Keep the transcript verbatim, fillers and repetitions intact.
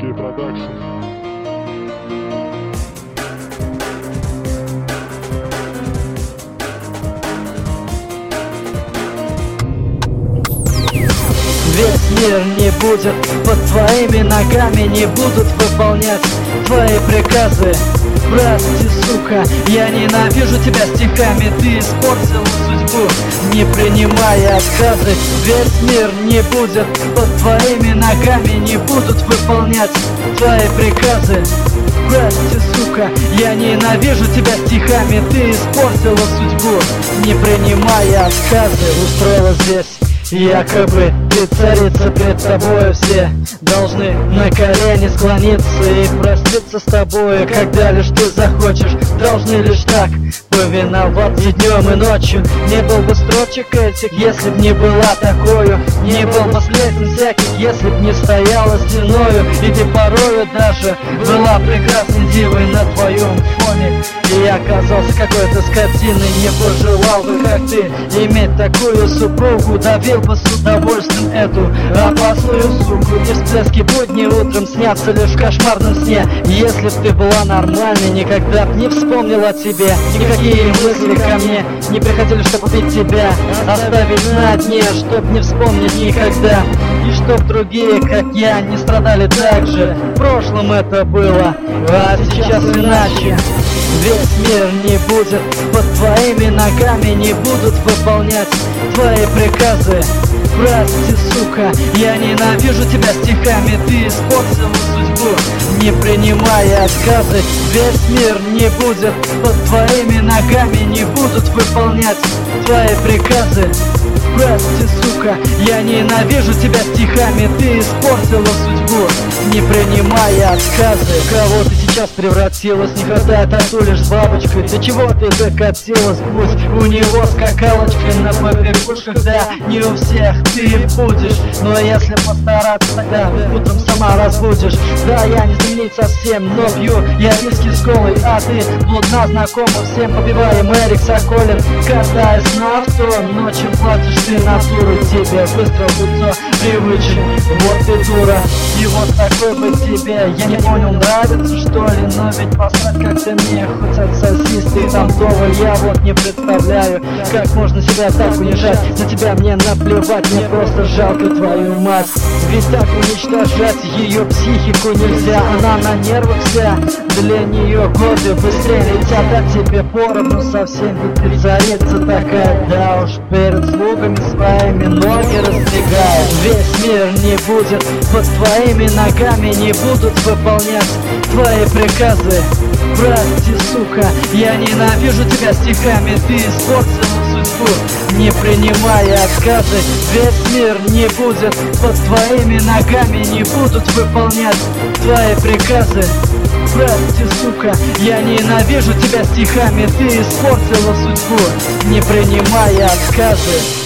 кей Продакшн. Весь мир не будет под твоими ногами, не будут выполнять твои приказы. Прости, сука, я ненавижу тебя стихами, ты испортила судьбу, не принимая отказы. Весь мир не будет под твоими ногами, не будут выполнять твои приказы. Прости, сука, я ненавижу тебя стихами, ты испортила судьбу, не принимая отказы. Устроила здесь якобы ты царица, пред тобою все должны на колени склониться и проститься с тобою, когда лишь ты захочешь. Должны лишь так повиноваться днем и ночью. Не был бы строчек этих, если б не была такою. Не был бы сплетен всяких, если б не стояла стеною. И ты порою даже была прекрасной дивой на твоем фоне. И я оказался какой-то скотиной, не пожелал бы, как ты, иметь такую супругу. Давил бы с удовольствием эту опасную суку. И всплески будни утром снятся лишь в кошмарном сне. Если б ты была нормальной, никогда б не вспомнила о тебе. Никакие мысли ко мне не приходили, чтобы убить тебя, оставить на дне, чтоб не вспомнить никогда. И чтоб другие, как я, не страдали так же. В прошлом это было, а сейчас иначе. Весь мир не будет под твоими ногами, не будут выполнять твои приказы. Прости, сука, я ненавижу тебя стихами, ты испортила судьбу, не принимая отказы. Весь мир не будет под твоими ногами, не будут выполнять твои приказы. Прости, сука, я ненавижу тебя стихами, ты испортила судьбу, не принимая отказы. Кого ты сейчас превратилась, не хватает отцу лишь с бабочкой. Для чего ты докатилась, будь у него скакалочкой на побегушках. Да, не у всех ты будешь, но если постараться, тогда утром сама разбудишь. Да, я не знаменит совсем, но пью я виски с колой, а ты блудна знакома всем, побиваем Эрик Соколин. Катаясь на авто, ночью платишь ты натуру, тебе быстро в лицо привычен. Вот ты дура, и вот такой бы тебе. Я не понял, нравится что ли, но ведь посрать как-то мне, хоть отсосись ты там вдоволь. Я вот не представляю, как можно себя так унижать. На тебя мне наплевать, мне просто жалко твою мать. Ведь так уничтожать ее психику нельзя, она на нервах вся. Для нее годы быстрее летят, а тебе поровну совсем. Ведь ты царица такая, да уж, перед слугами своими ноги раздвигая. Весь мир не будет под твоими ногами, не будут выполнять твои приказы. Прости, сука, я ненавижу тебя стихами, ты испортила судьбу, не принимая отказы. Весь мир не будет под твоими ногами, не будут выполнять твои приказы. Прости, сука, я ненавижу тебя стихами, ты испортила судьбу, не принимая отказы.